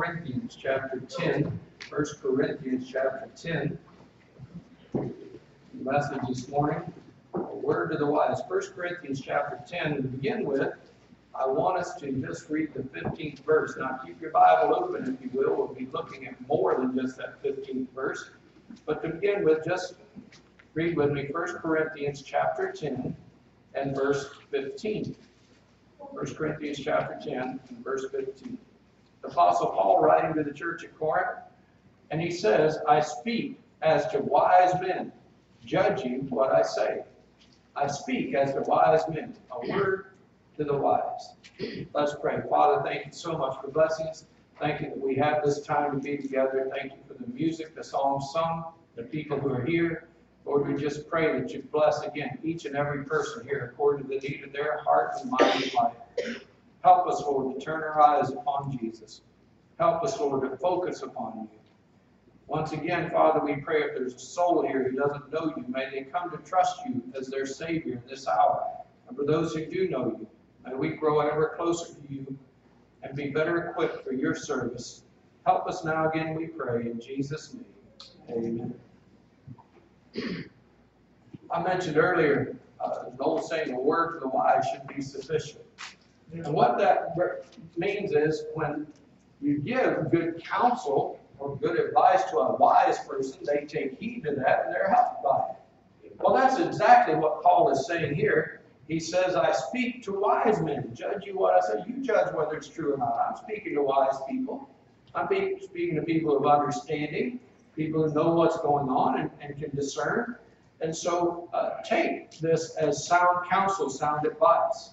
Corinthians chapter 10. 1 Corinthians chapter 10. The message this morning, a word to the wise. 1 Corinthians chapter 10. To begin with, I want us to just read the 15th verse. Now keep your Bible open, if you will. We'll be looking at more than just that 15th verse. But to begin with, just read with me 1 Corinthians chapter 10 and verse 15. 1 Corinthians chapter 10 and verse 15. The Apostle Paul writing to the church at Corinth, and he says, I speak as to wise men. Judge you what I say. I speak as to wise men. A word to the wise. Let's pray. Father, thank you so much for blessing us. Thank you that we have this time to be together. Thank you for the music, the songs sung, the people who are here. Lord, we just pray that you bless again each and every person here according to the need of their heart and mind and life. Help us, Lord, to turn our eyes upon Jesus. Help us, Lord, to focus upon you. Once again, Father, we pray if there's a soul here who doesn't know you, may they come to trust you as their Savior in this hour. And for those who do know you, may we grow ever closer to you and be better equipped for your service. Help us now again, we pray, in Jesus' name. Amen. I mentioned earlier, an old saying, a word to the wise should be sufficient. And what that means is when you give good counsel or good advice to a wise person, they take heed to that and they're helped by it. Well, that's exactly what Paul is saying here. He says, I speak to wise men. Judge you what I say. You judge whether it's true or not. I'm speaking to wise people. I'm speaking to people of understanding, people who know what's going on and can discern. And so take this as sound counsel, sound advice.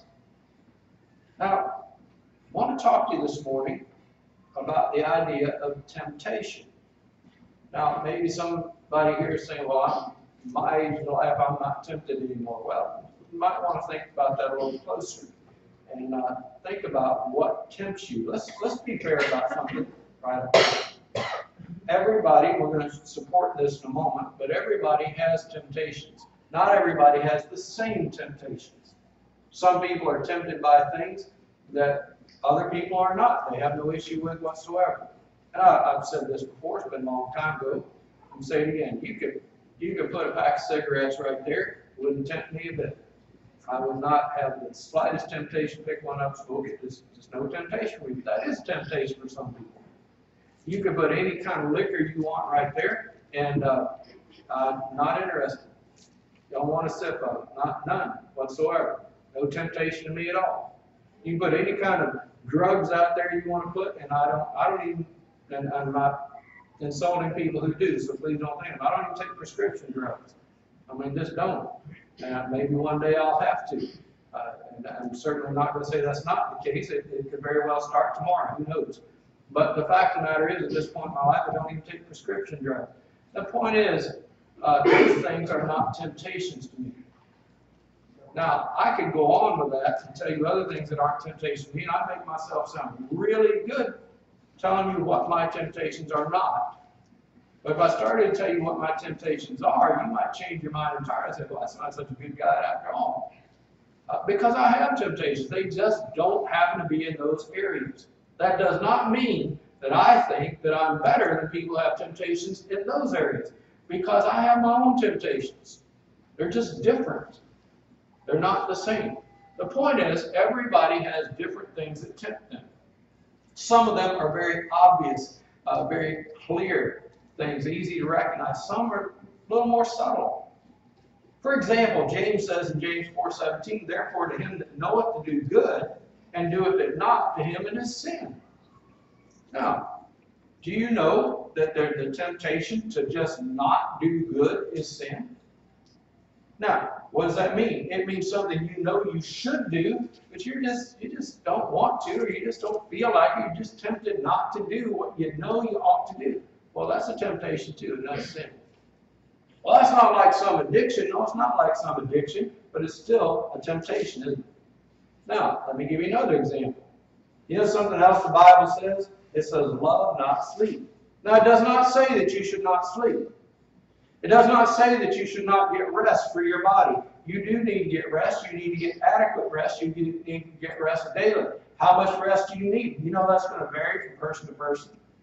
Now, I want to talk to you this morning about the idea of temptation. Now, maybe somebody here is saying, well, in my age of life, I'm not tempted anymore. Well, you might want to think about that a little closer and think about what tempts you. Let's be fair about something right now. Everybody, we're going to support this in a moment, but everybody has temptations. Not everybody has the same temptations. Some people are tempted by things that other people are not. They have no issue with whatsoever. And I've said this before, it's been a long time ago. I'm saying it again. You could put a pack of cigarettes right there. It wouldn't tempt me a bit. I would not have the slightest temptation to pick one up, smoke it. There's no temptation for you. That is temptation for some people. You could put any kind of liquor you want right there, and not interested. Don't want a sip of it. None whatsoever. No temptation to me at all. You can put any kind of drugs out there you want to put, and I don't even, and I'm not insulting people who do, so please don't think I don't even take prescription drugs. I mean, just don't. And maybe one day I'll have to. And I'm certainly not going to say that's not the case. It could very well start tomorrow. Who knows? But the fact of the matter is, at this point in my life, I don't even take prescription drugs. The point is, those things are not temptations to me. Now, I could go on with that and tell you other things that aren't temptations to me, and I'd make myself sound really good telling you what my temptations are not. But if I started to tell you what my temptations are, you might change your mind entirely and say, well, that's not such a good guy after all. Because I have temptations. They just don't happen to be in those areas. That does not mean that I think that I'm better than people who have temptations in those areas. Because I have my own temptations. They're just different. They're not the same. The point is, everybody has different things that tempt them. Some of them are very obvious, very clear things, easy to recognize. Some are a little more subtle. For example, James says in James 4:17, therefore to him that knoweth to do good, and doeth it not, to him it is sin. Now, do you know that the temptation to just not do good is sin? Now, what does that mean? It means something you know you should do, but you just don't want to, or you just don't feel like it. You're just tempted not to do what you know you ought to do. Well, that's a temptation too, and that's sin. Well, that's not like some addiction. No, it's not like some addiction, but it's still a temptation, isn't it? Now, let me give you another example. You know something else the Bible says? It says, love, not sleep. Now, it does not say that you should not sleep. It does not say that you should not get rest for your body. You do need to get rest. You need to get adequate rest. You need to get rest daily. How much rest do you need? You know that's going to vary from person to person.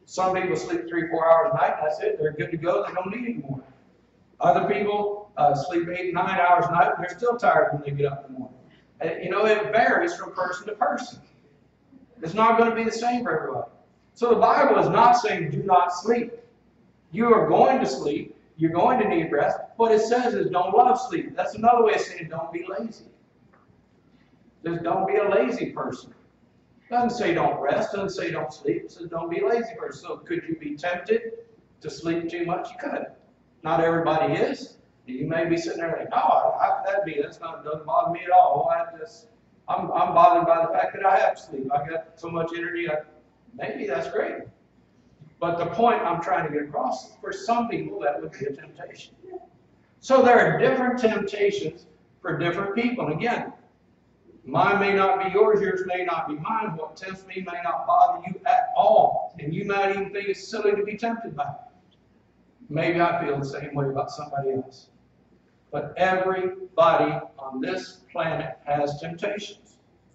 Some people sleep 3-4 hours a night, and that's it. They're good to go. They don't need any more. Other people sleep 8-9 hours a night, and they're still tired when they get up in the morning. And, it varies from person to person. It's not going to be the same for everybody. So the Bible is not saying do not sleep. You are going to sleep. You're going to need rest. What it says is don't love sleep. That's another way of saying don't be lazy. Just don't be a lazy person. It doesn't say don't rest. It doesn't say don't sleep. It says don't be a lazy person. So could you be tempted to sleep too much? You could. Not everybody is. You may be sitting there like, oh, how could that be? Doesn't bother me at all. I'm bothered by the fact that I have sleep. I got so much energy. Maybe that's great. But the point I'm trying to get across is for some people that would be a temptation. So there are different temptations for different people. And again, mine may not be yours, yours may not be mine. What tempts me may not bother you at all. And you might even think it's silly to be tempted by it. Maybe I feel the same way about somebody else. But everybody on this planet has temptations.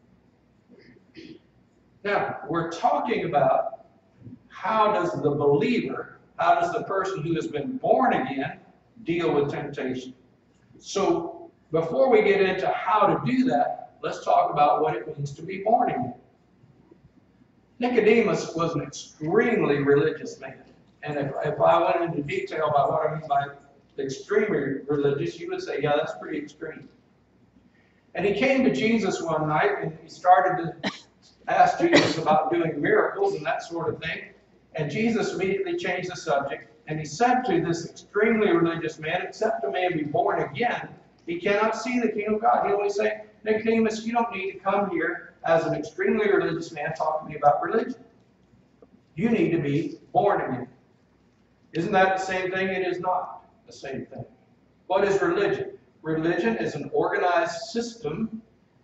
Now, we're talking about how does the believer, how does the person who has been born again deal with temptation? So before we get into how to do that, let's talk about what it means to be born again. Nicodemus was an extremely religious man. And if I went into detail about what I mean by extremely religious, you would say, yeah, that's pretty extreme. And he came to Jesus one night and he started to ask Jesus about doing miracles and that sort of thing. And Jesus immediately changed the subject. And he said to this extremely religious man, except a man be born again, he cannot see the kingdom of God. He always say, Nicodemus, you don't need to come here as an extremely religious man talking to me about religion. You need to be born again. Isn't that the same thing? It is not the same thing. What is religion? Religion is an organized system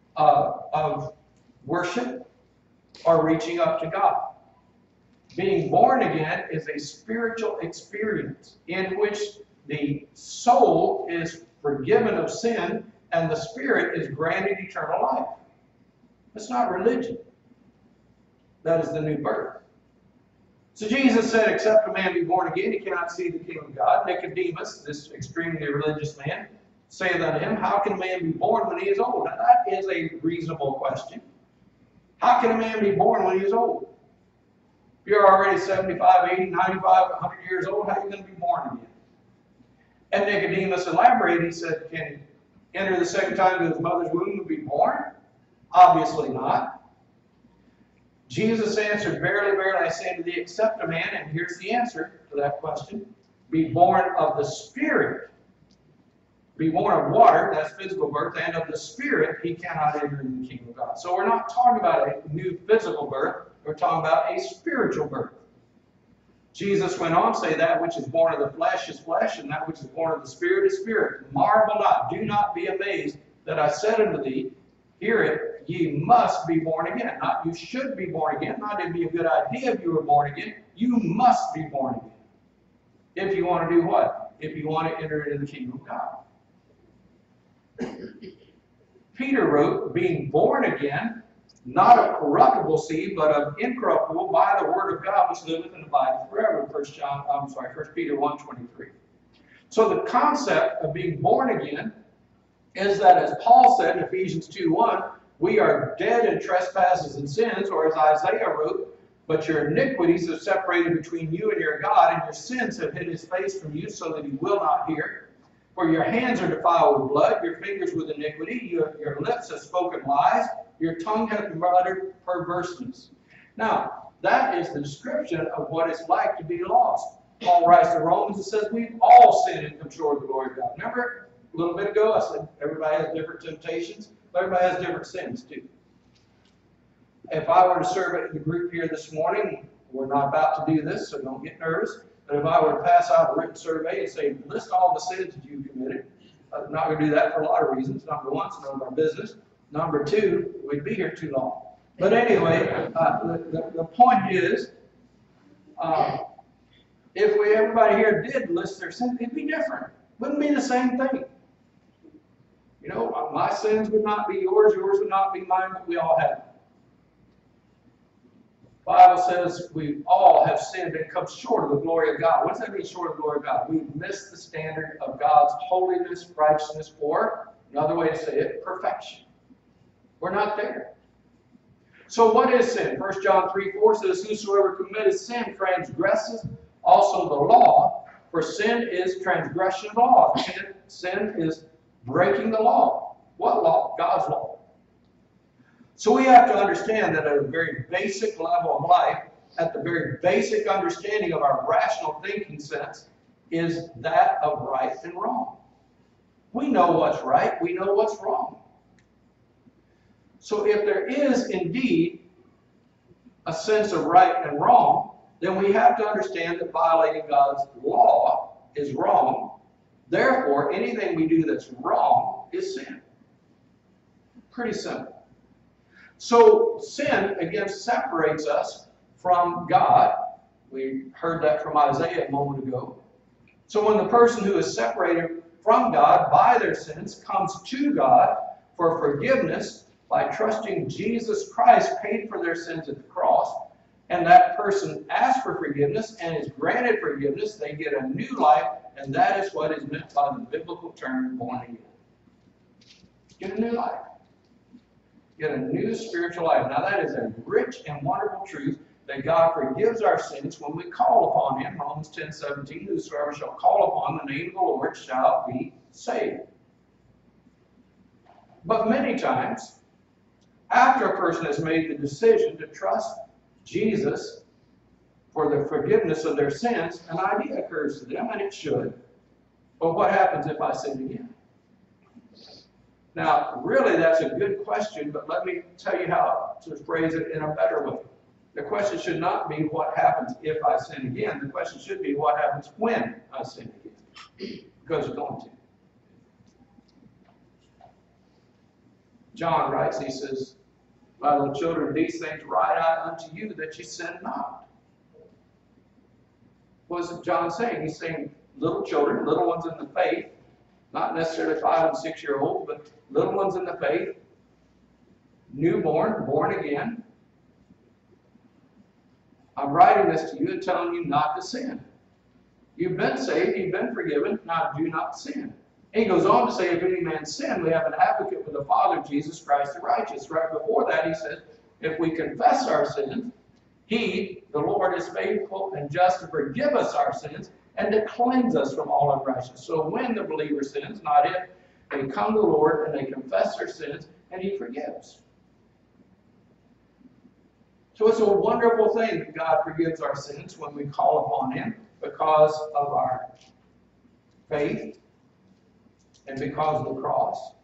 of worship or reaching up to God. Being born again is a spiritual experience in which the soul is forgiven of sin and the spirit is granted eternal life. That's not religion. That is the new birth. So Jesus said, except a man be born again, he cannot see the kingdom of God. Nicodemus, this extremely religious man, saith unto him, how can a man be born when he is old? Now that is a reasonable question. How can a man be born when he is old? If you're already 75, 80, 95, 100 years old, how are you going to be born again? And Nicodemus elaborated, he said, can he enter the second time to his mother's womb and be born? Obviously not. Jesus answered, verily, verily, I say unto thee, except a man, and here's the answer to that question, be born of the Spirit, be born of water, that's physical birth, and of the Spirit, he cannot enter into the kingdom of God. So we're not talking about a new physical birth, we're talking about a spiritual birth. Jesus went on to say, that which is born of the flesh is flesh, and that which is born of the Spirit is spirit. Marvel not, do not be amazed that I said unto thee, hear it, ye must be born again. Not you should be born again. Not it'd be a good idea if you were born again. You must be born again. If you want to do what? If you want to enter into the kingdom of God. Peter wrote, being born again, not of corruptible seed, but of incorruptible by the word of God, which liveth and abideth forever. 1 Peter 1:23. So the concept of being born again is that, as Paul said in Ephesians 2:1, we are dead in trespasses and sins, or as Isaiah wrote, but your iniquities have separated between you and your God, and your sins have hid his face from you so that he will not hear. For your hands are defiled with blood, your fingers with iniquity, your lips have spoken lies, your tongue hath muttered perverseness. Now, that is the description of what it's like to be lost. Paul writes to Romans and says, we've all sinned and come short of the glory of God. Remember, a little bit ago, I said everybody has different temptations, but everybody has different sins too. If I were to survey the group here this morning, we're not about to do this, so don't get nervous, but if I were to pass out a written survey and say, list all the sins that you've committed, I'm not going to do that for a lot of reasons. Number one, it's none of our business. Number two, we'd be here too long. But anyway, the point is, if everybody here did list their sins, it'd be different. Wouldn't be the same thing. You know, my sins would not be yours, yours would not be mine, but we all have them. The Bible says we all have sinned and come short of the glory of God. What does that mean, short of the glory of God? We've missed the standard of God's holiness, righteousness, or another way to say it, perfection. We're not there. So what is sin? 1 John 3:4 says, whosoever committeth sin transgresses also the law, for sin is transgression of law. Sin is breaking the law. What law? God's law. So we have to understand that at a very basic level of life, at the very basic understanding of our rational thinking sense, is that of right and wrong. We know what's right, we know what's wrong. So if there is indeed a sense of right and wrong, then we have to understand that violating God's law is wrong. Therefore, anything we do that's wrong is sin. Pretty simple. So sin, again, separates us from God. We heard that from Isaiah a moment ago. So when the person who is separated from God by their sins comes to God for forgiveness by trusting Jesus Christ paid for their sins at the cross, and that person asks for forgiveness and is granted forgiveness, they get a new life, and that is what is meant by the biblical term born again. Get a new life. Get a new spiritual life. Now that is a rich and wonderful truth that God forgives our sins when we call upon Him. Romans 10:17, whosoever shall call upon the name of the Lord shall be saved. But many times, after a person has made the decision to trust Jesus for the forgiveness of their sins, an idea occurs to them, and it should. But what happens if I sin again? Now, really, that's a good question, but let me tell you how to phrase it in a better way. The question should not be what happens if I sin again. The question should be what happens when I sin again. Because you're going to. John writes, he says, my little children, these things write I unto you that ye sin not. What is John saying? He's saying little children, little ones in the faith, not necessarily 5 and 6 year olds, but little ones in the faith, newborn, born again. I'm writing this to you and telling you not to sin. You've been saved, you've been forgiven, now do not sin. And he goes on to say, if any man sin, we have an advocate with the Father, Jesus Christ the righteous. Right before that, he says, if we confess our sins, He, the Lord, is faithful and just to forgive us our sins and to cleanse us from all unrighteousness. So when the believer sins, not if, they come to the Lord and they confess their sins and He forgives. So it's a wonderful thing that God forgives our sins when we call upon Him because of our faith and because of the cross.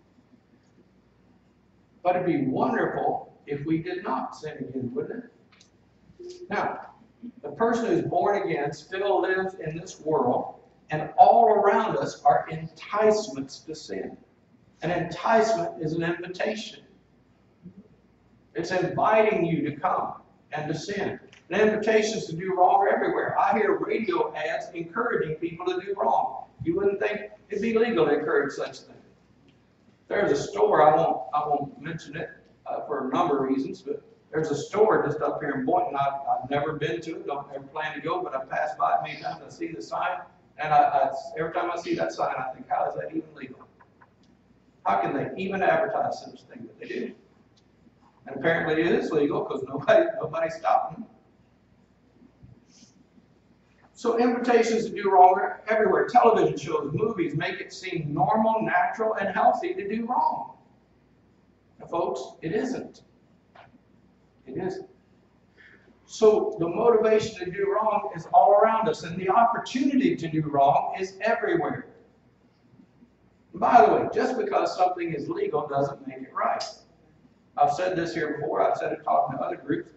But it'd be wonderful if we did not sin again, wouldn't it? Now, the person who's born again still lives in this world, and all around us are enticements to sin. An enticement is an invitation. It's inviting you to come and to sin. And invitations to do wrong are everywhere. I hear radio ads encouraging people to do wrong. You wouldn't think it'd be legal to encourage such things. There's a store, I won't mention it for a number of reasons, but there's a store just up here in Boynton. I've never been to it, don't ever plan to go, but I pass by it many times. I see the sign, and every time I see that sign, I think, how is that even legal? How can they even advertise such a thing? But they do. And apparently it is legal because nobody's stopping them. So invitations to do wrong are everywhere. Television shows, movies make it seem normal, natural, and healthy to do wrong. Now, folks, it isn't. It isn't. So the motivation to do wrong is all around us, and the opportunity to do wrong is everywhere. And by the way, just because something is legal doesn't make it right. I've said this here before. I've said it talking to other groups.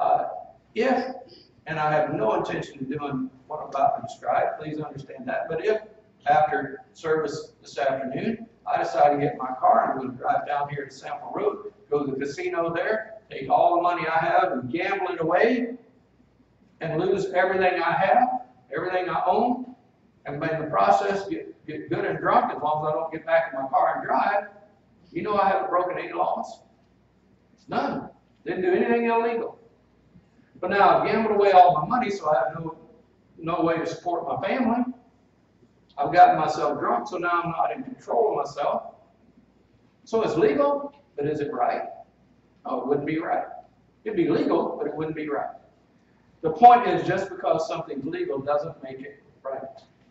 And I have no intention of doing what I'm about to describe, please understand that. But if after service this afternoon, I decide to get in my car and I'm going to drive down here to Sample Road, go to the casino there, take all the money I have and gamble it away, and lose everything I have, everything I own, and in the process get good and drunk as long as I don't get back in my car and drive, you know I haven't broken any laws. None. Didn't do anything illegal. But now I've gambled away all my money, so I have no way to support my family. I've gotten myself drunk, so now I'm not in control of myself. So it's legal, but is it right? No, it wouldn't be right. It'd be legal, but it wouldn't be right. The point is, just because something's legal doesn't make it right.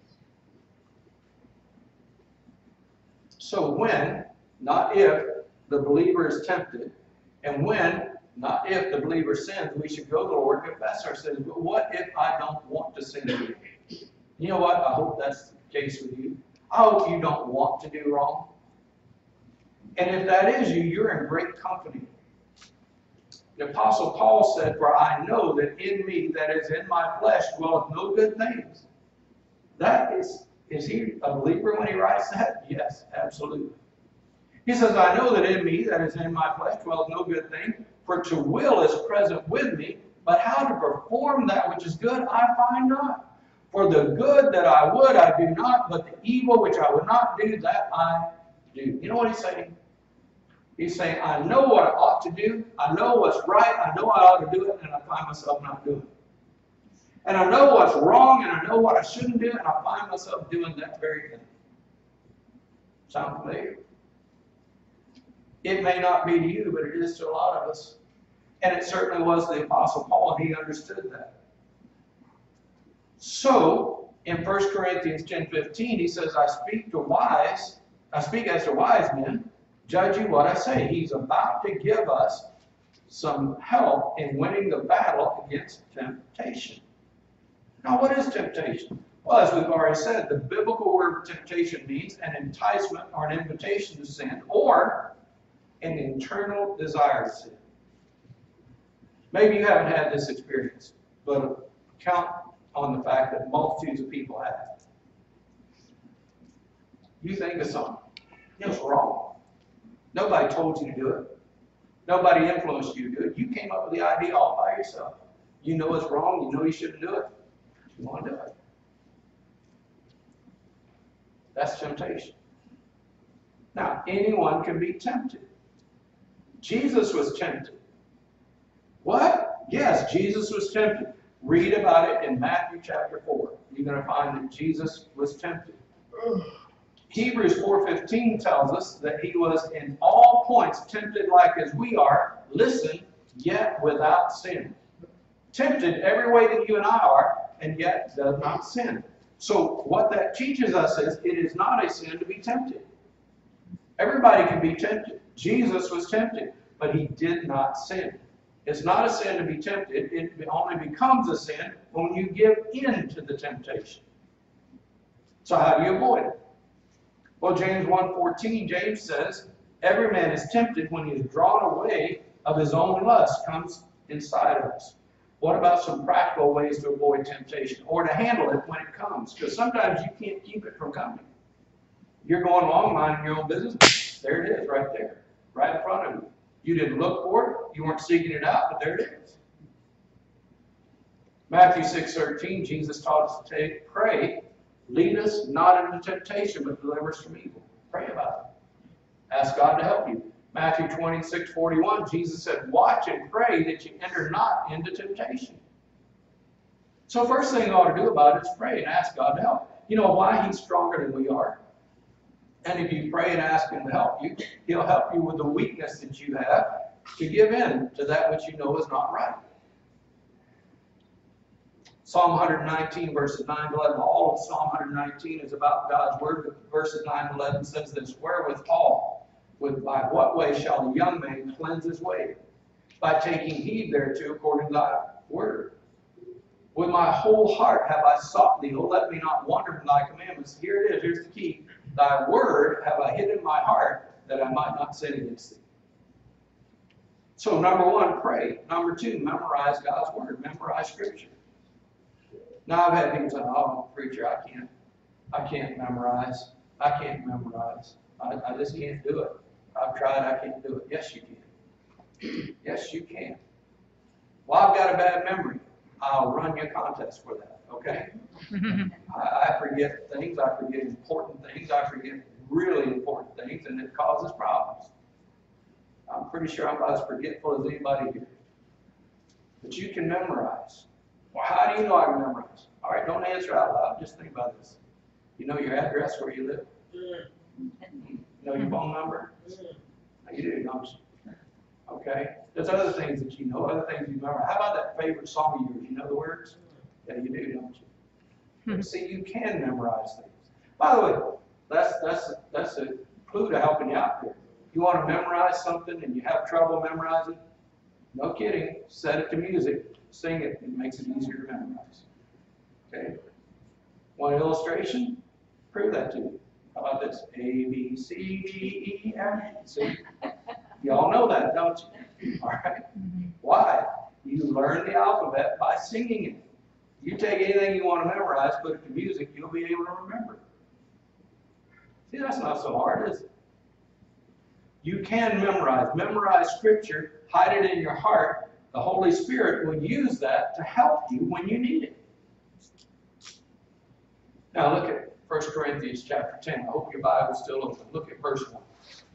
So when, not if, the believer is tempted, and when, not if, the believer sins, we should go to the Lord, confess our sins. But what if I don't want to sin again? You know what? I hope that's the case with you. I hope you don't want to do wrong. And if that is you, you're in great company. The Apostle Paul said, "For I know that in me, that is in my flesh, dwelleth no good things." That is he a believer when he writes that? Yes, absolutely. He says, "I know that in me, that is in my flesh, dwelleth no good thing. For to will is present with me, but how to perform that which is good I find not. For the good that I would I do not, but the evil which I would not do, that I do." You know what he's saying? He's saying, I know what I ought to do. I know what's right. I know I ought to do it, and I find myself not doing it. And I know what's wrong, and I know what I shouldn't do, and I find myself doing that very thing. Sound familiar? It may not be to you, but it is to a lot of us. And it certainly was the Apostle Paul, and he understood that. So, in 1 Corinthians 10:15, he says, I speak as to wise men. Judge you what I say. He's about to give us some help in winning the battle against temptation. Now, what is temptation? Well, as we've already said, the biblical word temptation means an enticement or an invitation to sin, or an internal desire to sin. Maybe you haven't had this experience, but count on the fact that multitudes of people have. You think of something. It's wrong. Nobody told you to do it. Nobody influenced you to do it. You came up with the idea all by yourself. You know it's wrong. You know you shouldn't do it. You want to do it. That's temptation. Now, anyone can be tempted. Jesus was tempted. What? Yes, Jesus was tempted. Read about it in Matthew chapter 4. You're going to find that Jesus was tempted. Hebrews 4:15 tells us that he was in all points tempted like as we are, listen, yet without sin. Tempted every way that you and I are, and yet does not sin. So what that teaches us is it is not a sin to be tempted. Everybody can be tempted. Jesus was tempted, but he did not sin. It's not a sin to be tempted. It only becomes a sin when you give in to the temptation. So how do you avoid it? Well, James 1:14, James says, every man is tempted when he is drawn away of his own lust comes inside of us. What about some practical ways to avoid temptation or to handle it when it comes? Because sometimes you can't keep it from coming. You're going along minding your own business. There it is right there, right in front of you. You didn't look for it. You weren't seeking it out, but there it is. Matthew 6:13, Jesus taught us to pray, lead us not into temptation, but deliver us from evil. Pray about it. Ask God to help you. Matthew 26:41, Jesus said, watch and pray that you enter not into temptation. So first thing you ought to do about it is pray and ask God to help. You know why? He's stronger than we are. And if you pray and ask him to help you, he'll help you with the weakness that you have to give in to that which you know is not right. Psalm 119, verses 9 to 11. All of Psalm 119 is about God's word. But verses 9 to 11 says this, wherewithal, by what way shall the young man cleanse his way? By taking heed thereto according to thy word. With my whole heart have I sought thee. O let me not wander from thy commandments. Here it is. Here's the key. Thy word have I hid in my heart, that I might not sin against thee. So number one, pray. Number two, memorize God's word. Memorize Scripture. Now I've had people say, oh, preacher, I can't memorize. I can't memorize. I just can't do it. I've tried, I can't do it. Yes, you can. Yes, you can. Well, I've got a bad memory. I'll run you a contest for that, okay? I forget things. I forget important things. I forget really important things, and it causes problems. I'm pretty sure I'm about as forgetful as anybody here. that you can memorize. Well, how do you know I can memorize? All right, don't answer out loud. Just think about this. You know your address where you live? You know your phone number? You do, don't you? Okay? There's other things that you know, other things you remember. How about that favorite song of yours? You know the words? Yeah, you do, don't you? See, you can memorize things. By the way, that's a clue to helping you out there. If you want to memorize something and you have trouble memorizing, no kidding, set it to music, sing it, it makes it easier to memorize. Okay? Want an illustration? Prove that to you. How about this? A, B, C, D, E, F. See? You all know that, don't you? All right? Why? You learn the alphabet by singing it. You take anything you want to memorize, put it to music, you'll be able to remember it. See, that's not so hard, is it? You can memorize. Memorize Scripture, hide it in your heart. The Holy Spirit will use that to help you when you need it. Now look at 1 Corinthians chapter 10. I hope your Bible's still open. Look at verse 1.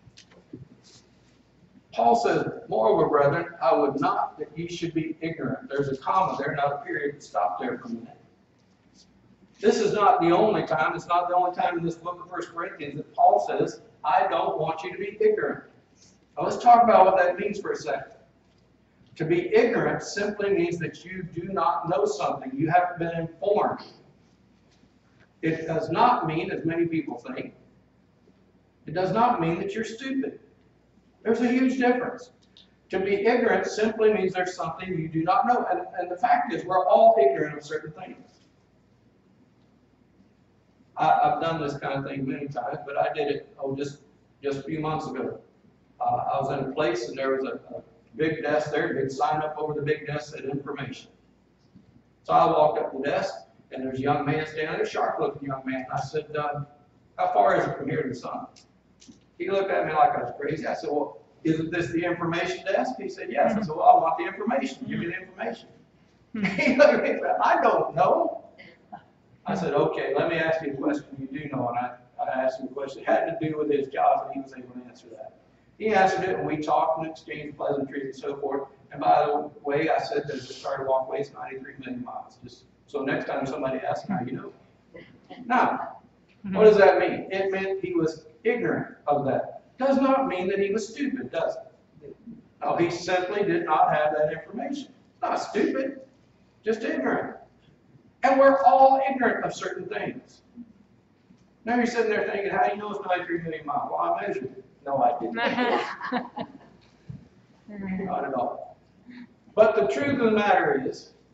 Paul says, moreover, brethren, I would not that ye should be ignorant. There's a comma there, not a period. Stop there for a minute. This is not the only time, it's not the only time in this book of 1 Corinthians that Paul says, I don't want you to be ignorant. Now let's talk about what that means for a second. To be ignorant simply means that you do not know something. You haven't been informed. It does not mean, as many people think, it does not mean that you're stupid. There's a huge difference. To be ignorant simply means there's something you do not know. And the fact is, we're all ignorant of certain things. I've done this kind of thing many times, but I did it just a few months ago. I was in a place and there was a big desk there, big sign up over the big desk that said information. So I walked up to the desk and there's a young man standing there, a sharp looking young man. I said, how far is it from here to the sun? He looked at me like I was crazy. I said, well, isn't this the information desk? He said, yes. I said, well, I want the information. Give me the information. He looked at me and said, I don't know. I said, okay, let me ask you a question you do know. And I asked him a question. It had to do with his job, and he was able to answer that. He answered it, and we talked and exchanged pleasantries and so forth. And by the way, I said that the starting walkway is 93 million miles. Just so next time somebody asks, how you know? Now, what does that mean? It meant he was ignorant of that. Does not mean that he was stupid, does it? No, he simply did not have that information. Not stupid, just ignorant. And we're all ignorant of certain things. Now you're sitting there thinking, how do you know it's 93 million miles? Well, I measured it. No, I didn't. Not at all. But the truth of the matter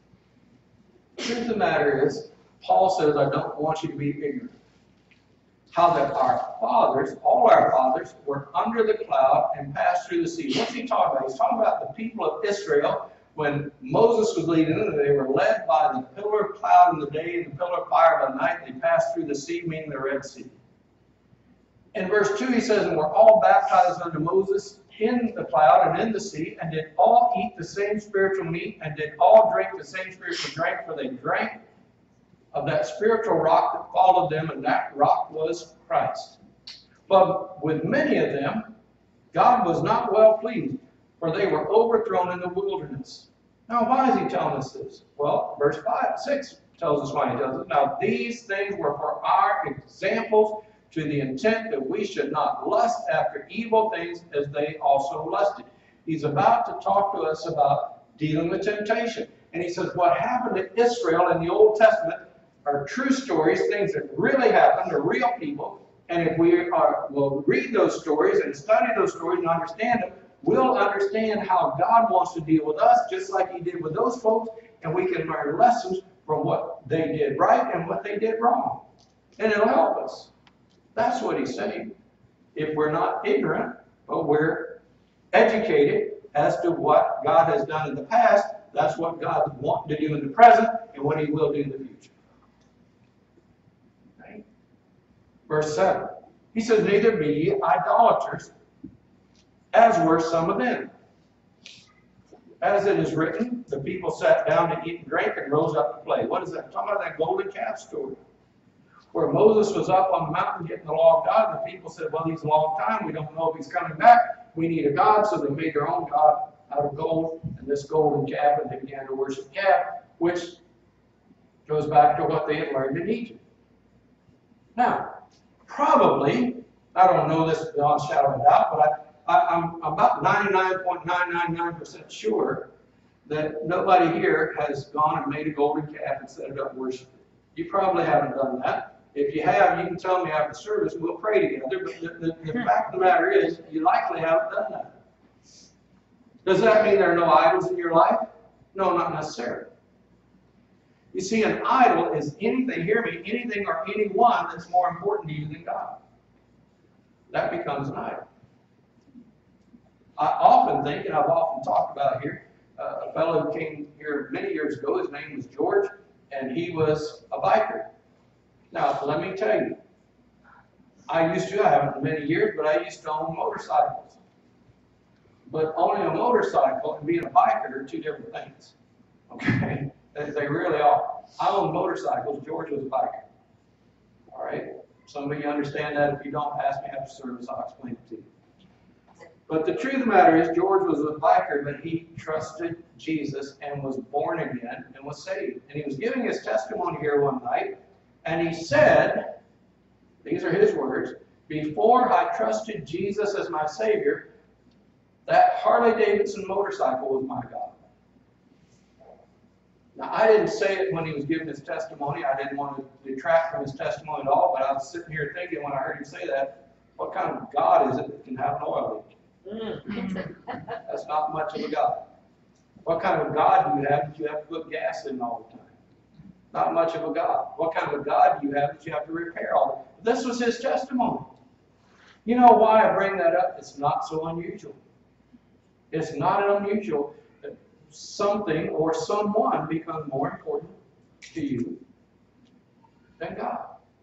is, Paul says, I don't want you to be ignorant. How that our fathers, all our fathers, were under the cloud and passed through the sea. What's he talking about? He's talking about the people of Israel. When Moses was leading them, they were led by the pillar of cloud in the day and the pillar of fire by the night. They passed through the sea, meaning the Red Sea. In verse 2, he says, and were all baptized unto Moses in the cloud and in the sea, and did all eat the same spiritual meat, and did all drink the same spiritual drink, for they drank of that spiritual rock that followed them, and that rock was Christ. But with many of them, God was not well pleased, for they were overthrown in the wilderness. Now, why is he telling us this? Well, verse 6 tells us why he does it. Now, these things were for our examples, to the intent that we should not lust after evil things as they also lusted. He's about to talk to us about dealing with temptation. And he says what happened to Israel in the Old Testament are true stories, things that really happened to real people. And if we will read those stories and study those stories and understand them, we'll understand how God wants to deal with us, just like he did with those folks, and we can learn lessons from what they did right and what they did wrong. And it'll help us. That's what he's saying. If we're not ignorant, but we're educated as to what God has done in the past, that's what God's wanting to do in the present and what he will do in the future. Right? Verse 7. He says, neither be ye idolaters, as were some of them. As it is written, the people sat down to eat and drink and rose up to play. What is that? Talking about that golden calf story. Where Moses was up on the mountain getting the law of God, the people said, well, he's a long time. We don't know if he's coming back. We need a God. So they made their own God out of gold and this golden calf, and they began to worship the calf, which goes back to what they had learned in Egypt. Now, probably, I don't know this beyond a shadow of a doubt, but I'm about 99.999% sure that nobody here has gone and made a golden calf and set it up and worshiped it. You probably haven't done that. If you have, you can tell me after service, and we'll pray together. But the fact of the matter is, you likely haven't done that. Does that mean there are no idols in your life? No, not necessarily. You see, an idol is anything, hear me, anything or anyone that's more important to you than God. That becomes an idol. I often think, and I've often talked about here, a fellow who came here many years ago, his name was George, and he was a biker. Now, let me tell you, I haven't in many years, but I used to own motorcycles. But owning a motorcycle and being a biker are two different things. Okay? They really are. I own motorcycles. George was a biker. All right? Some of you understand that. If you don't, ask me after service. I'll explain it to you. But the truth of the matter is, George was a biker, but he trusted Jesus and was born again and was saved. And he was giving his testimony here one night, and he said, these are his words, before I trusted Jesus as my Savior, that Harley-Davidson motorcycle was my God. Now, I didn't say it when he was giving his testimony. I didn't want to detract from his testimony at all, but I was sitting here thinking when I heard him say that, what kind of God is it that can have an oil leak? That's not much of a God. What kind of a God do you have that you have to put gas in all the time? Not much of a God. What kind of a God do you have that you have to repair all the time? This was his testimony. You know why I bring that up? It's not so unusual. It's not unusual that something or someone becomes more important to you than God.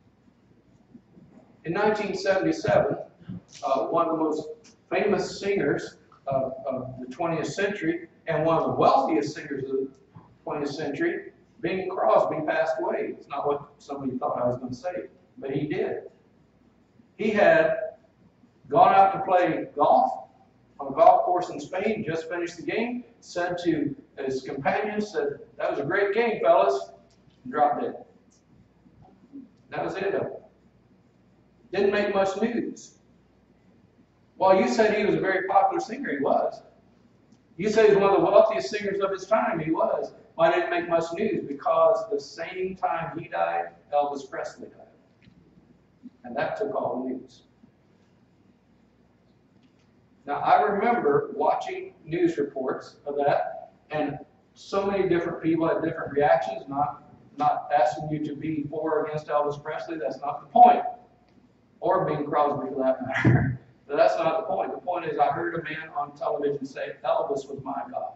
In 1977, one of the most famous singers of the 20th century and one of the wealthiest singers of the 20th century, Bing Crosby, passed away. It's not what somebody thought I was going to say, but he did. He had gone out to play golf on a golf course in Spain, just finished the game, said to his companions, said, "That was a great game, fellas," and dropped dead. That was the end of it. Didn't make much news. Well, you said he was a very popular singer. He was. You said he was one of the wealthiest singers of his time. He was. Why didn't it make much news? Because the same time he died, Elvis Presley died. And that took all the news. Now, I remember watching news reports of that, and so many different people had different reactions, not asking you to be for or against Elvis Presley. That's not the point. Or Bing Crosby, for that matter. But that's not the point. The point is I heard a man on television say, Elvis was my God.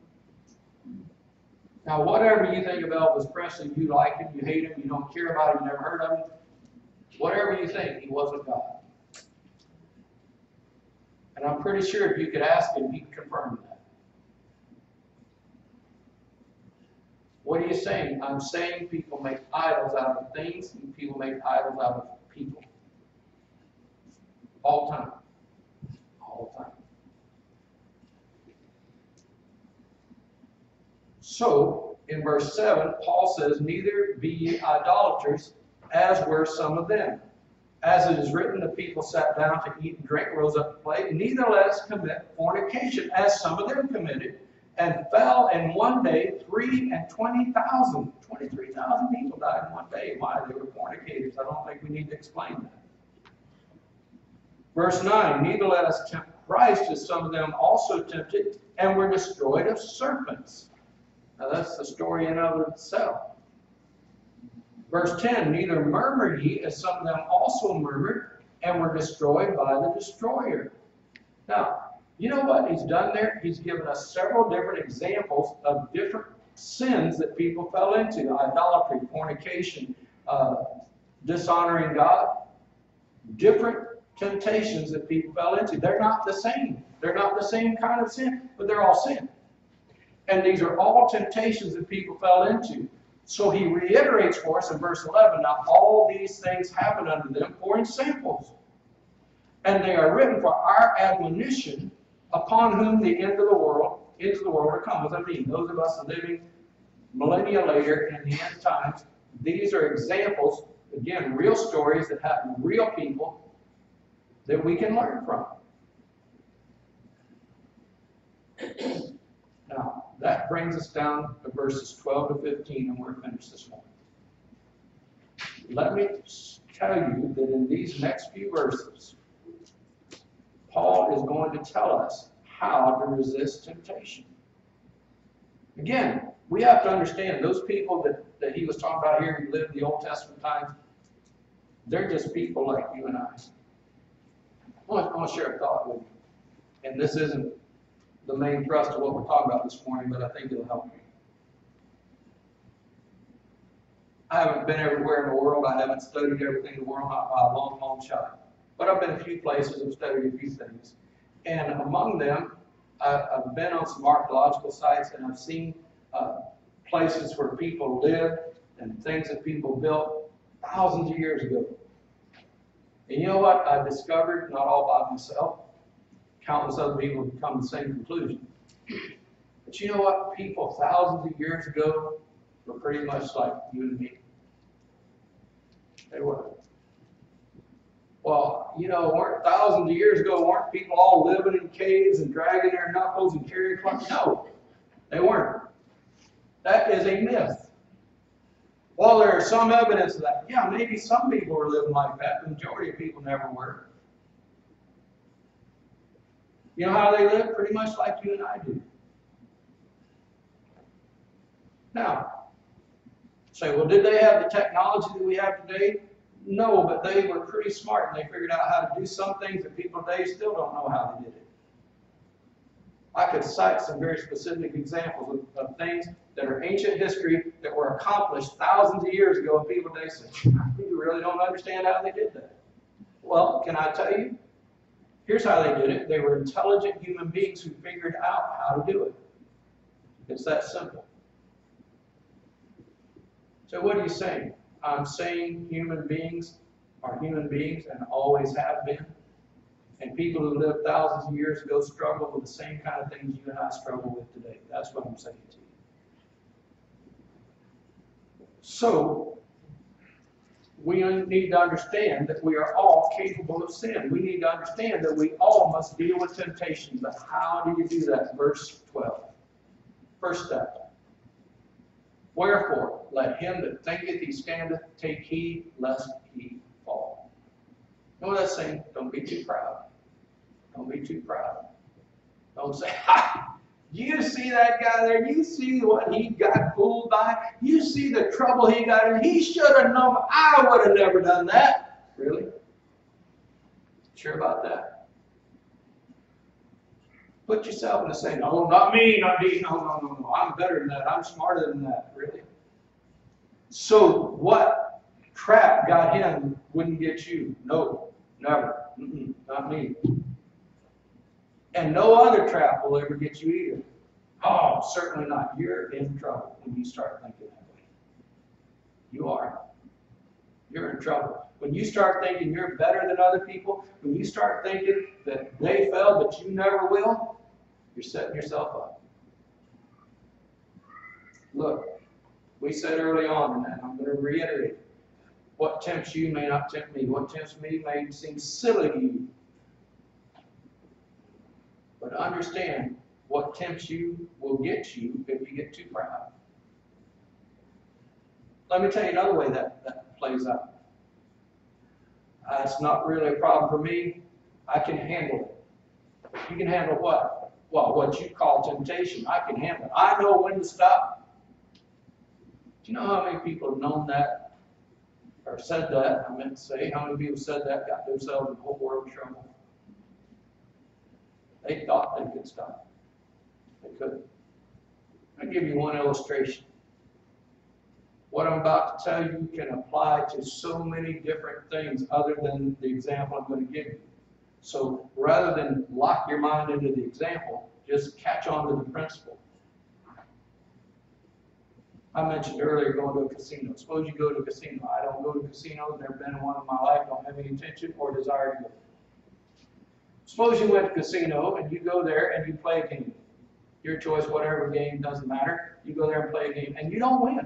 Now, whatever you think of Elvis Presley, you like him, you hate him, you don't care about him, you never heard of him, whatever you think, he wasn't God. And I'm pretty sure if you could ask him, he'd confirm that. What are you saying? I'm saying people make idols out of things, and people make idols out of people. All the time. All the time. So, in verse 7, Paul says, "Neither be ye idolaters, as were some of them. As it is written, the people sat down to eat and drink, rose up to play. Neither let us commit fornication, as some of them committed, and fell in one day 23,000. 23,000 people died in one day. Why? They were fornicators. I don't think we need to explain that. Verse 9, neither let us tempt Christ, as some of them also tempted, and were destroyed of serpents. Now that's the story in and of itself. Verse 10, neither murmur ye, as some of them also murmured, and were destroyed by the destroyer. Now, you know what he's done there? He's given us several different examples of different sins that people fell into. Idolatry, fornication, dishonoring God. Different temptations that people fell into. They're not the same. They're not the same kind of sin, but they're all sin. And these are all temptations that people fell into. So he reiterates for us in verse 11, now all these things happen unto them for examples. And they are written for our admonition, upon whom the end of the world into the world are come. What does that mean? Those of us living millennia later in the end times, these are examples, again, real stories that happen to real people that we can learn from. Now, that brings us down to verses 12 to 15, and we're finished this morning. Let me tell you that in these next few verses, Paul is going to tell us how to resist temptation. Again, we have to understand those people that he was talking about here who lived in the Old Testament times, they're just people like you and I. I want to share a thought with you. And this isn't the main thrust of what we're talking about this morning, but I think it'll help you. I haven't been everywhere in the world. I haven't studied everything in the world, not by a long, long shot. But I've been a few places and studied a few things. And among them, I've been on some archaeological sites, and I've seen places where people lived and things that people built thousands of years ago. And you know what I discovered, not all by myself, countless other people have come to the same conclusion. But you know what? People thousands of years ago were pretty much like you and me. They were. Well, you know, thousands of years ago, weren't people all living in caves and dragging their knuckles and carrying clubs? No, they weren't. That is a myth. While there is some evidence of that, yeah, maybe some people were living like that, the majority of people never were. You know how they live? Pretty much like you and I do. Now, say, well, did they have the technology that we have today? No, but they were pretty smart, and they figured out how to do some things that people today still don't know how they did it. I could cite some very specific examples of things that are ancient history that were accomplished thousands of years ago, and people today say, you really don't understand how they did that. Well, can I tell you? Here's how they did it. They were intelligent human beings who figured out how to do it. It's that simple. So what are you saying? I'm saying human beings are human beings and always have been. And people who lived thousands of years ago struggled with the same kind of things you and I struggle with today. That's what I'm saying to you. So, we need to understand that we are all capable of sin. We need to understand that we all must deal with temptation. But how do you do that? Verse 12. First step. Wherefore, let him that thinketh he standeth take heed lest he fall. You know what that's saying? Don't be too proud. Don't be too proud. Don't say, ha! You see that guy there? You see what he got fooled by? You see the trouble he got in? He should have known. I would have never done that. Really? Sure about that? Put yourself in the same, no, not me, not me, no. I'm better than that. I'm smarter than that. Really? So what trap got him wouldn't get you? No, never. Not me. And no other trap will ever get you either. Oh, certainly not. You're in trouble when you start thinking that way. You are. You're in trouble. When you start thinking you're better than other people, when you start thinking that they fell but you never will, you're setting yourself up. Look, we said early on, and I'm going to reiterate, what tempts you may not tempt me. What tempts me may seem silly to you. But understand, what tempts you will get you if you get too proud. Let me tell you another way that plays out. It's not really a problem for me. I can handle it. You can handle what? Well, what you call temptation. I can handle it. I know when to stop. Do you know how many people have known that or said that? I meant to say, how many people said that, got themselves in a whole world of trouble? They thought they could stop. They couldn't. I'll give you one illustration. What I'm about to tell you can apply to so many different things other than the example I'm going to give you. So rather than lock your mind into the example, just catch on to the principle. I mentioned earlier going to a casino. Suppose you go to a casino. I don't go to casinos, never been in one in my life, don't have any intention or desire to go. Suppose you went to a casino and you go there and you play a game. Your choice, whatever game, doesn't matter. You go there and play a game, and you don't win.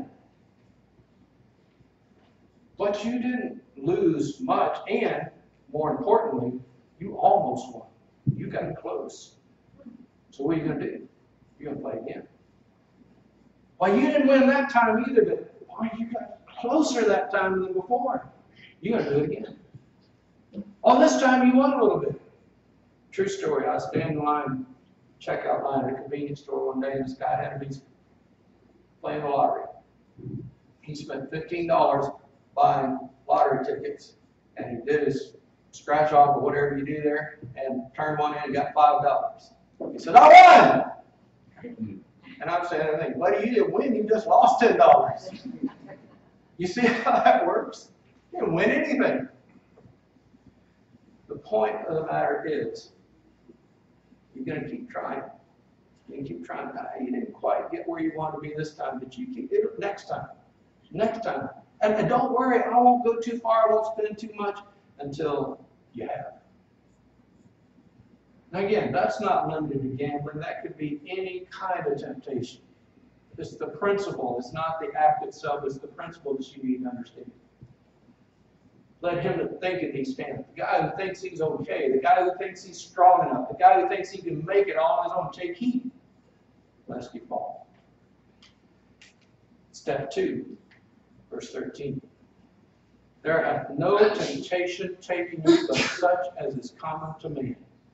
But you didn't lose much, and more importantly, you almost won. You got close. So what are you going to do? You're going to play again. Well, you didn't win that time either, but boy, you got closer that time than before. You're going to do it again. Oh, this time you won a little bit. True story. I was standing in line, checkout line at a convenience store one day, and this guy had me playing the lottery. He spent $15 buying lottery tickets, and he did his scratch off or whatever you do there, and turned one in and got $5. He said, "I won!" And I'm saying, "Buddy, you didn't win, you just lost $10. You see how that works? You didn't win anything. The point of the matter is, you're going to keep trying. You can keep trying. You didn't quite get where you want to be this time, but you keep it next time. Next time. And don't worry, I won't go too far, I won't spend too much until you have. Now again, that's not limited to gambling. That could be any kind of temptation. It's the principle. It's not the act itself. It's the principle that you need to understand. Let him that thinketh he standeth. The guy who thinks he's okay. The guy who thinks he's strong enough. The guy who thinks he can make it all on his own. Take heed, lest you fall. Step 2, verse 13. There hath no temptation taken you but such as is common to man.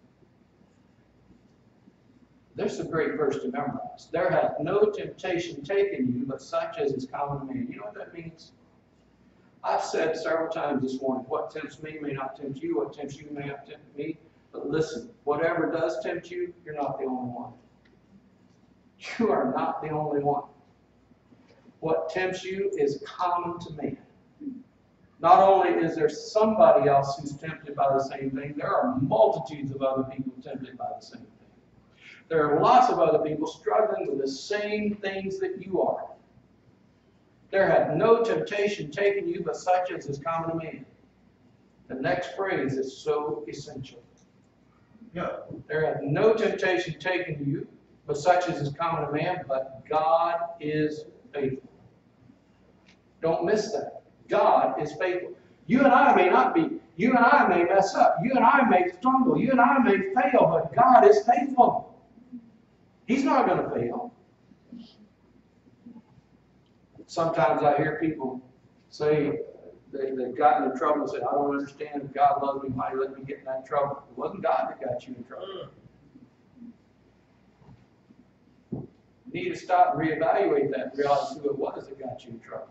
This is a great verse to memorize. There hath no temptation taken you but such as is common to man. You know what that means? I've said several times this morning, what tempts me may not tempt you, what tempts you may not tempt me. But listen, whatever does tempt you, you're not the only one. You are not the only one. What tempts you is common to man. Not only is there somebody else who's tempted by the same thing, there are multitudes of other people tempted by the same thing. There are lots of other people struggling with the same things that you are. There hath no temptation taken you but such as is common to man. The next phrase is so essential. Yeah. There hath no temptation taken you but such as is common to man, but God is faithful. Don't miss that. God is faithful. You and I may not be. You and I may mess up. You and I may stumble. You and I may fail, but God is faithful. He's not going to fail. Sometimes I hear people say they've gotten in trouble and say, "I don't understand if God loves me, why He let me get in that trouble." It wasn't God that got you in trouble. You need to stop and reevaluate that and realize who it was that got you in trouble.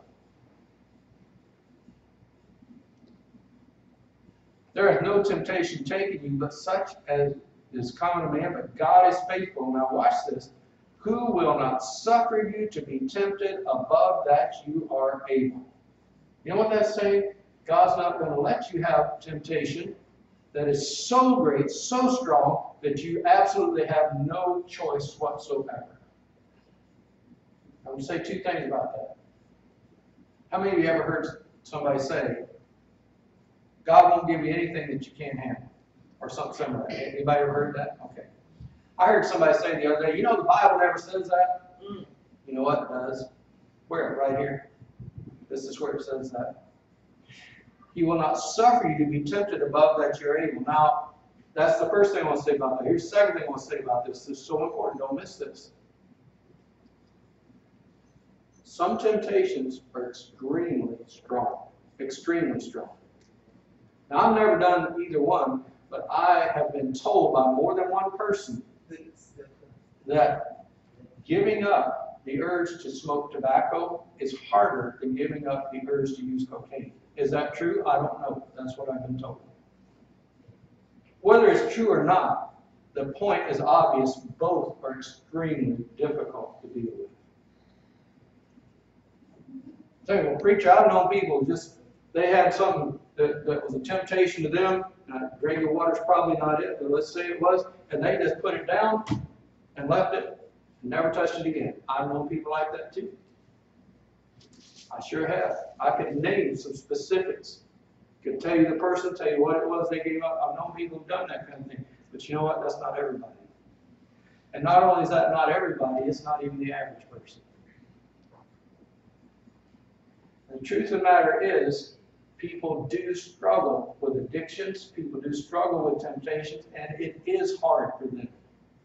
There is no temptation taken you but such as is common to man, but God is faithful. Now watch this. Who will not suffer you to be tempted above that you are able. You know what that's saying? God's not going to let you have temptation that is so great, so strong, that you absolutely have no choice whatsoever. I'm going to say 2 things about that. How many of you ever heard somebody say, God won't give you anything that you can't handle? Or something similar. Anybody ever heard that? Okay. I heard somebody say the other day, you know the Bible never says that? You know what it does? Where? Right here. This is where it says that. He will not suffer you to be tempted above that you're able. Now, that's the first thing I want to say about that. Here's the second thing I want to say about this. This is so important. Don't miss this. Some temptations are extremely strong. Extremely strong. Now, I've never done either one, but I have been told by more than one person that giving up the urge to smoke tobacco is harder than giving up the urge to use cocaine. Is that true? I don't know. That's what I've been told. Whether it's true or not, the point is obvious. Both are extremely difficult to deal with. Say, well, preacher, I've known people they had something that was a temptation to them. Drinking water's probably not it, but let's say it was, and they just put it down and left it and never touched it again. I've known people like that too. I sure have. I could name some specifics. Could tell you the person, tell you what it was they gave up. I've known people who've done that kind of thing. But you know what? That's not everybody. And not only is that not everybody, it's not even the average person. The truth of the matter is, people do struggle with addictions, people do struggle with temptations, and it is hard for them.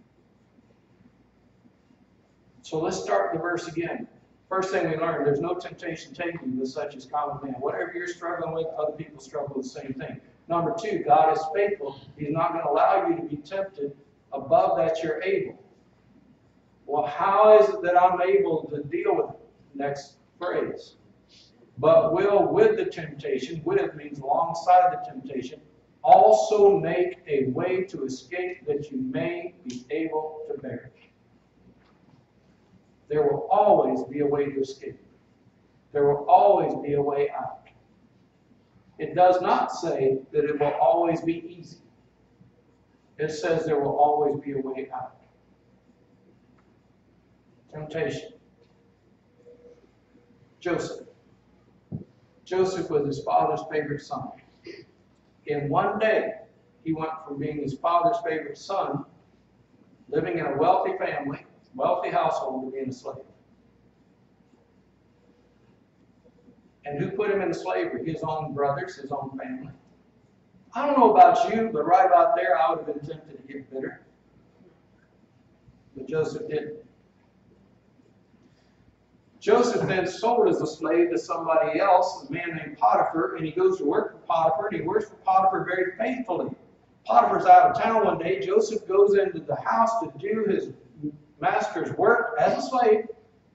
So let's start the verse again. First thing we learned, there's no temptation taken you with such as common man. Whatever you're struggling with, other people struggle with the same thing. Number two, God is faithful. He's not going to allow you to be tempted above that you're able. Well, how is it that I'm able to deal with it? Next phrase. But will with the temptation, with means alongside the temptation, also make a way to escape that you may be able to bear it. There will always be a way to escape. There will always be a way out. It does not say that it will always be easy. It says there will always be a way out. Temptation. Joseph. Joseph was his father's favorite son. In one day, he went from being his father's favorite son, living in a wealthy family, wealthy household, to being a slave. And who put him into slavery? His own brothers, his own family. I don't know about you, but right about there, I would have been tempted to get bitter. But Joseph didn't. Joseph then sold as a slave to somebody else, a man named Potiphar, and he goes to work for Potiphar, and he works for Potiphar very faithfully. Potiphar's out of town one day. Joseph goes into the house to do his master's work as a slave.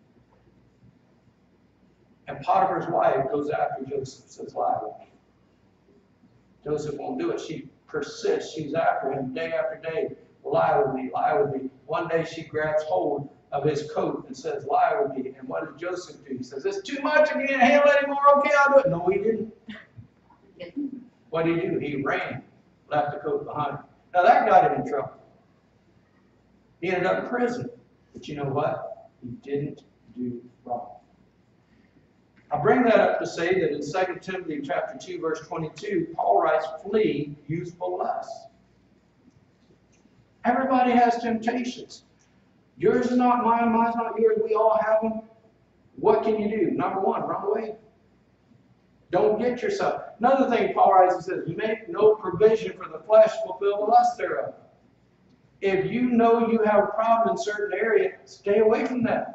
And Potiphar's wife goes after Joseph, says, lie with me. Joseph won't do it. She persists. She's after him day after day. Lie with me, lie with me. One day she grabs hold of his coat and says, lie with me. And what does Joseph do? He says, it's too much. I can't handle it anymore. Okay, I'll do it. No, he didn't. What did he do? He ran, left the coat behind him. Now that got him in trouble. He ended up in prison. But you know what? He didn't do wrong. I bring that up to say that in 2 Timothy chapter 2, verse 22, Paul writes, flee youthful lusts. Everybody has temptations. Yours is not mine, mine's not yours. We all have them. What can you do? Number one, run away. Don't get yourself. Another thing Paul writes, he says, make no provision for the flesh to fulfill the lust thereof. If you know you have a problem in a certain area, stay away from that.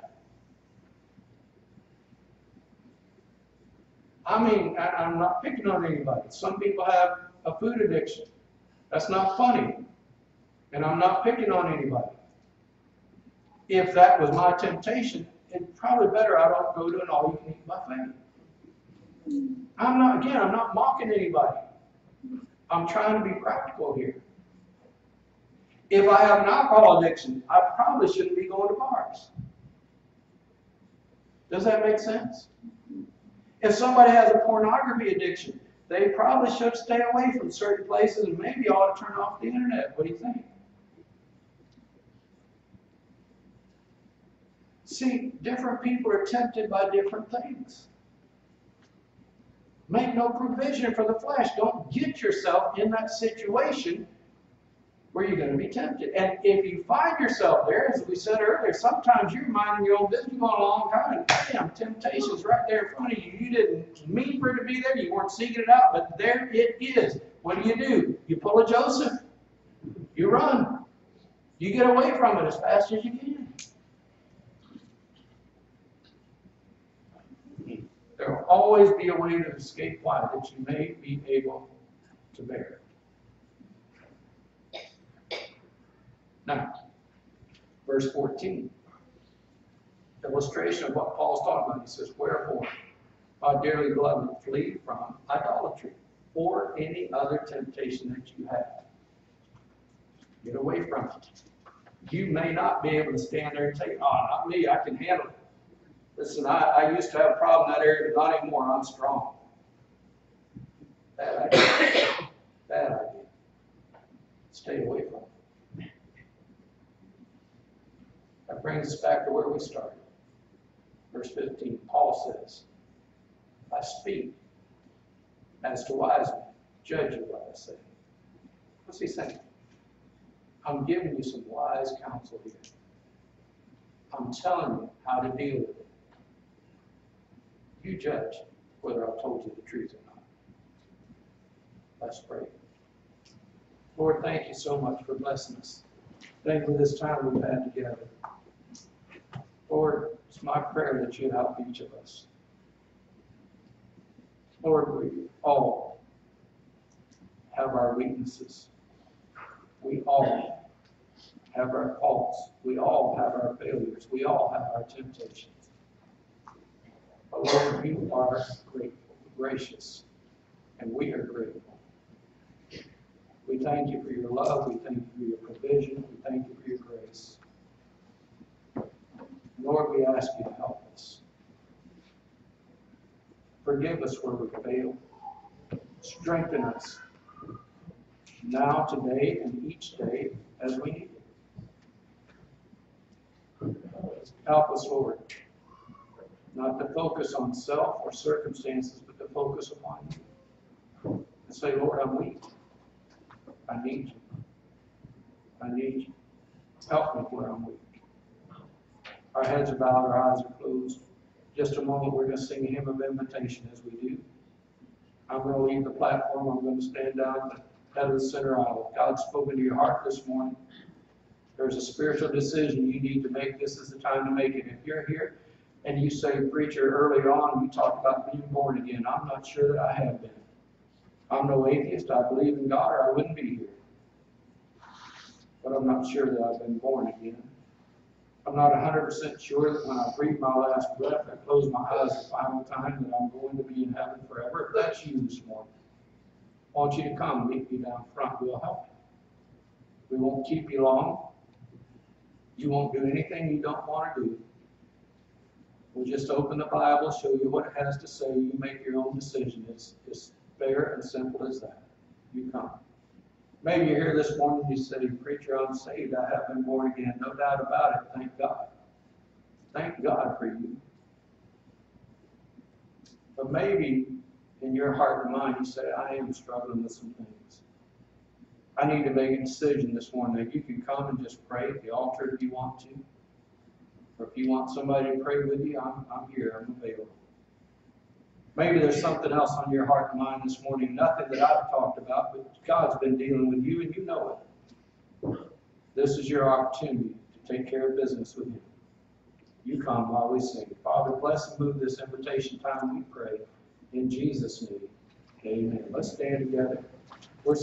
I mean, I'm not picking on anybody. Some people have a food addiction. That's not funny. And I'm not picking on anybody. If that was my temptation, it's probably better I don't go to an all-you-can-eat buffet. I'm not mocking anybody. I'm trying to be practical here. If I have an alcohol addiction, I probably shouldn't be going to bars. Does that make sense? If somebody has a pornography addiction, they probably should stay away from certain places and maybe ought to turn off the internet. What do you think? See, different people are tempted by different things. Make no provision for the flesh. Don't get yourself in that situation where you're going to be tempted. And if you find yourself there, as we said earlier, sometimes you're minding your own business going a long time, and bam, temptation's right there in front of you. You didn't mean for it to be there. You weren't seeking it out, but there it is. What do? You pull a Joseph. You run. You get away from it as fast as you can. There will always be a way to escape. Why? That you may be able to bear it. Now, verse 14. Illustration of what Paul's talking about. He says, wherefore, my dearly beloved, flee from idolatry or any other temptation that you have. Get away from it. You may not be able to stand there and say, oh, not me, I can handle it. Listen, I used to have a problem in that area, but not anymore. I'm strong. Bad idea. Bad idea. Stay away from it. That brings us back to where we started. Verse 15, Paul says, I speak as to wise men, judge you what I say. What's he saying? I'm giving you some wise counsel here. I'm telling you how to deal with it. You judge whether I've told you the truth or not. Let's pray. Lord, thank you so much for blessing us. Thank you for this time we've had together. Lord, it's my prayer that you help each of us. Lord, we all have our weaknesses. We all have our faults. We all have our failures. We all have our temptations. But Lord, you are grateful, gracious, and we are grateful. We thank you for your love. We thank you for your provision. We thank you for your grace. Lord, we ask you to help us. Forgive us where we fail. Strengthen us now, today, and each day as we need it. Help us, Lord, not to focus on self or circumstances, but to focus upon you. And say, Lord, I'm weak. I need you. I need you. Help me where I'm weak. Our heads are bowed, our eyes are closed. Just a moment, we're going to sing a hymn of invitation as we do. I'm going to leave the platform. I'm going to stand down at the head of the center aisle. If God's spoken to your heart this morning, there's a spiritual decision you need to make. This is the time to make it. If you're here and you say, preacher, earlier on you talked about being born again, I'm not sure that I have been. I'm no atheist. I believe in God or I wouldn't be here. But I'm not sure that I've been born again. I'm not 100% sure that when I breathe my last breath, I close my eyes the final time, that I'm going to be in heaven forever. If that's you this morning, I want you to come meet me down front. We'll help you. We won't keep you long. You won't do anything you don't want to do. We'll just open the Bible, show you what it has to say. You make your own decision. It's fair and simple as that. You come. Maybe you're here this morning and you say, preacher, I'm saved. I have been born again. No doubt about it. Thank God. Thank God for you. But maybe in your heart and mind you say, I am struggling with some things. I need to make a decision this morning. You can come and just pray at the altar if you want to. Or if you want somebody to pray with you, I'm here. I'm available. Maybe there's something else on your heart and mind this morning, nothing that I've talked about, but God's been dealing with you and you know it. This is your opportunity to take care of business with Him. You come while we sing. Father, bless and move this invitation time, we pray. In Jesus' name, amen. Let's stand together.